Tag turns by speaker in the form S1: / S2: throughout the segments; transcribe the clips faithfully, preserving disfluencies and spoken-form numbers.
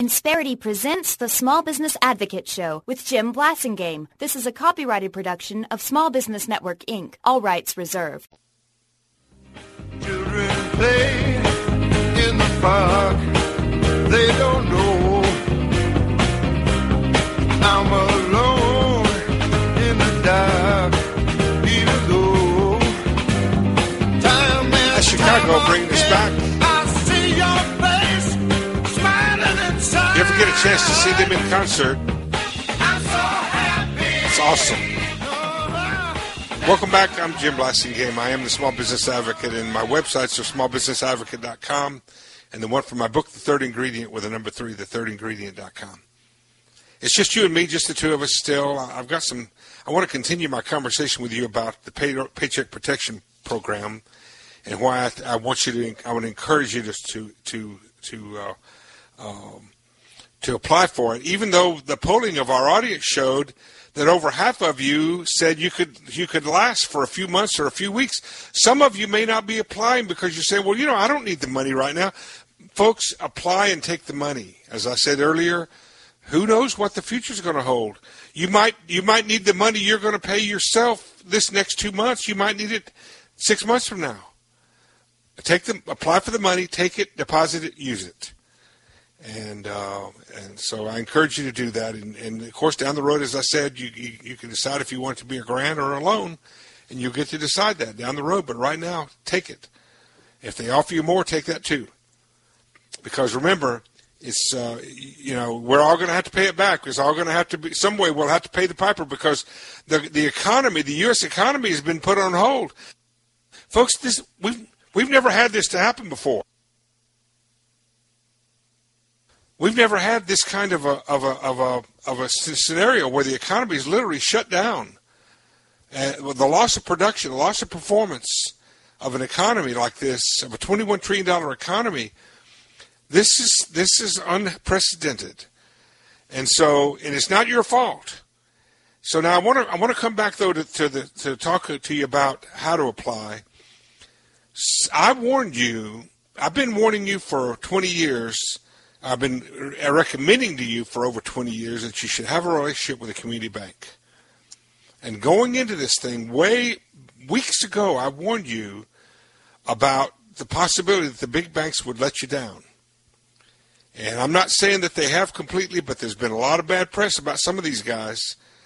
S1: Insperity presents the Small Business Advocate Show with Jim Blasingame. This is a copyrighted production of Small Business Network, Incorporated. All rights reserved.
S2: Children play in the park. They don't know I'm alone in the dark. Even though time and
S3: Chicago bringing us back.
S2: I see your face smiling inside.
S3: You ever get a chance to see them in concert?
S2: I'm so happy.
S3: It's awesome. Welcome back. I'm Jim Blasingame. I am the Small Business Advocate, and my websites are small business advocate dot com, and the one for my book, The Third Ingredient, with a number three, the third ingredient dot com. It's just you and me, just the two of us still. I've got some, I want to continue my conversation with you about the pay, Paycheck Protection Program and why I, I want you to, I want to encourage you to, to, to, to, uh, um, to apply for it, even though the polling of our audience showed that over half of you said you could you could last for a few months or a few weeks. Some of you may not be applying because you're saying, well, you know, I don't need the money right now. Folks, apply and take the money. As I said earlier, who knows what the future is going to hold? You might you might need the money you're going to pay yourself this next two months. You might need it six months from now. Take the apply for the money, take it, deposit it, use it. And uh, and so I encourage you to do that. And, and, of course, down the road, as I said, you, you you can decide if you want it to be a grant or a loan, and you'll get to decide that down the road. But right now, take it. If they offer you more, take that too. Because remember, it's uh, you know we're all going to have to pay it back. It's all going to have to be some way. We'll have to pay the piper because the the economy, the U S economy, has been put on hold. Folks, this we've we've never had this to happen before. We've never had this kind of a of a of a of a scenario where the economy is literally shut down. Uh, the loss of production, the loss of performance of an economy like this, of a twenty-one trillion dollars economy, this is this is unprecedented. And so, and it's not your fault. So now I want to I want to come back though to, to the to talk to you about how to apply. I warned you. I've been warning you for twenty years. I've been recommending to you for over twenty years that you should have a relationship with a community bank. And going into this thing, way weeks ago, I warned you about the possibility that the big banks would let you down. And I'm not saying that they have completely, but there's been a lot of bad press about some of these guys.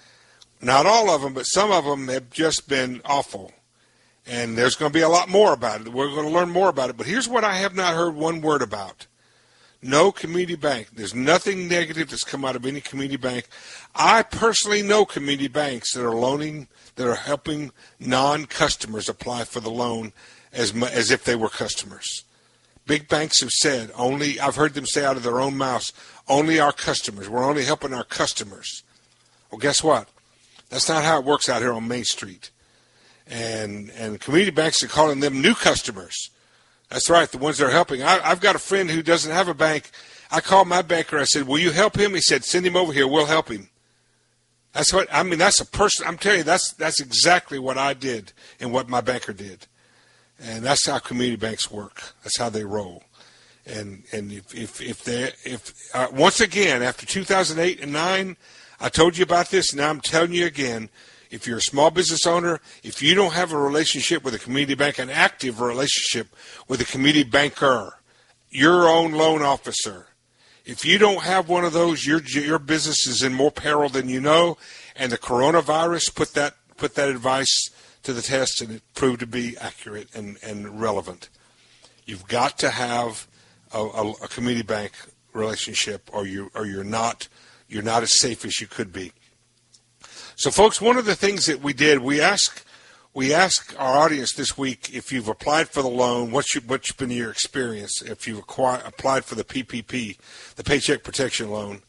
S3: Not all of them, but some of them have just been awful. And there's going to be a lot more about it. We're going to learn more about it. But here's what I have not heard one word about. No community bank. There's nothing negative that's come out of any community bank. I personally know community banks that are loaning, that are helping non-customers apply for the loan as as if they were customers. Big banks have said, only, I've heard them say out of their own mouths, only our customers. We're only helping our customers. Well, guess what? That's not how it works out here on Main Street. And and community banks are calling them new customers. That's right, the ones that are helping. I, I've got a friend who doesn't have a bank. I called my banker. I said, will you help him? He said, send him over here. We'll help him. That's what, I mean, that's a person. I'm telling you, that's that's exactly what I did and what my banker did. And that's how community banks work. That's how they roll. And and if if, if they, if uh, once again, after two thousand eight and nine, I told you about this, and now I'm telling you again, if you're a small business owner, if you don't have a relationship with a community bank, an active relationship with a community banker, your own loan officer, if you don't have one of those, your your business is in more peril than you know. And the coronavirus put that put that advice to the test, and it proved to be accurate and, and relevant. You've got to have a, a, a community bank relationship, or you or you're not you're not as safe as you could be. So, folks, one of the things that we did, we asked we asked our audience this week if you've applied for the loan, what's, your, what's been your experience if you've acquired, applied for the P P P, the Paycheck Protection Loan.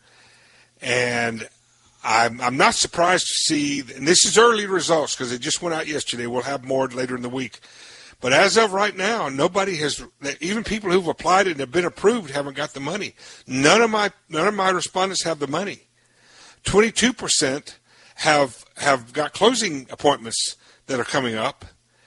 S3: And I'm, I'm not surprised to see, and this is early results because it just went out yesterday. We'll have more later in the week. But as of right now, nobody has, even people who've applied and have been approved haven't got the money. None of my none of my respondents have the money. twenty-two percent have have got closing appointments that are coming up.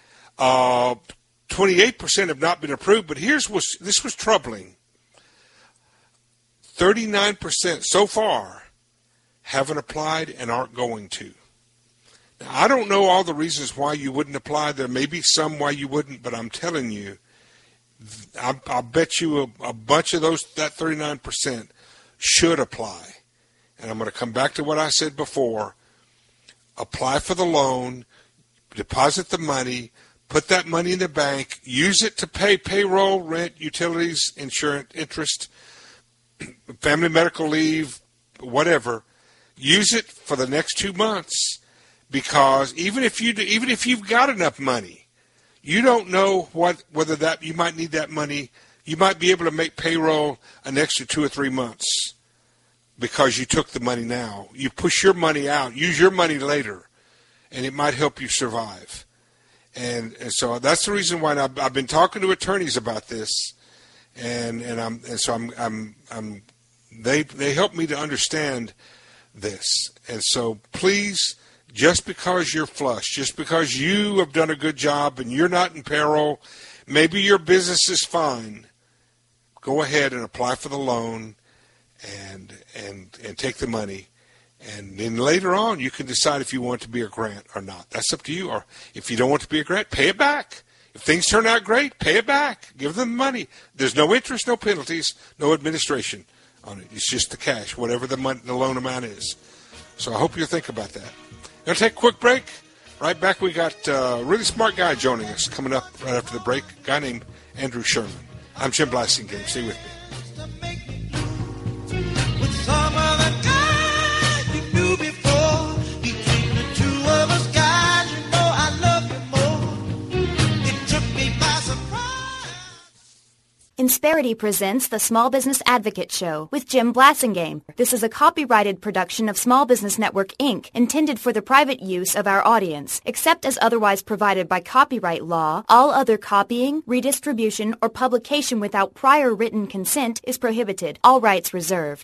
S3: Uh, twenty-eight percent have not been approved, but here's what's, this was troubling. thirty-nine percent so far haven't applied and aren't going to. Now, I don't know all the reasons why you wouldn't apply. There may be some why you wouldn't, but I'm telling you, I, I'll bet you a, a bunch of those, that thirty-nine percent should apply. And I'm going to come back to what I said before. Apply for the loan, deposit the money, put that money in the bank, use it to pay payroll, rent, utilities, insurance, interest, family medical leave, whatever. Use it for the next two months, because even if you do, even if you've got enough money, you don't know what whether that you might need that money. You might be able to make payroll an extra two or three months because you took the money now. You push your money out, use your money later, and it might help you survive. And, and so that's the reason why I've, I've been talking to attorneys about this, and and I'm and so I'm I'm I'm they they help me to understand this. And so please, just because you're flush, just because you have done a good job and you're not in peril, maybe your business is fine, go ahead and apply for the loan and and and take the money. And then later on, you can decide if you want it to be a grant or not. That's up to you. Or if you don't want it to be a grant, pay it back. If things turn out great, pay it back. Give them the money. There's no interest, no penalties, no administration on it. It's just the cash, whatever the, money, the loan amount is. So I hope you'll think about that. Going to take a quick break. Right back, we got a really smart guy joining us coming up right after the break, a guy named Andrew Sherman. I'm Jim Blasingame. Stay with me.
S1: Insperity presents the Small Business Advocate Show with Jim Blasingame. This is a copyrighted production of Small Business Network, Incorporated, intended for the private use of our audience. Except as otherwise provided by copyright law, all other copying, redistribution, or publication without prior written consent is prohibited. All rights reserved.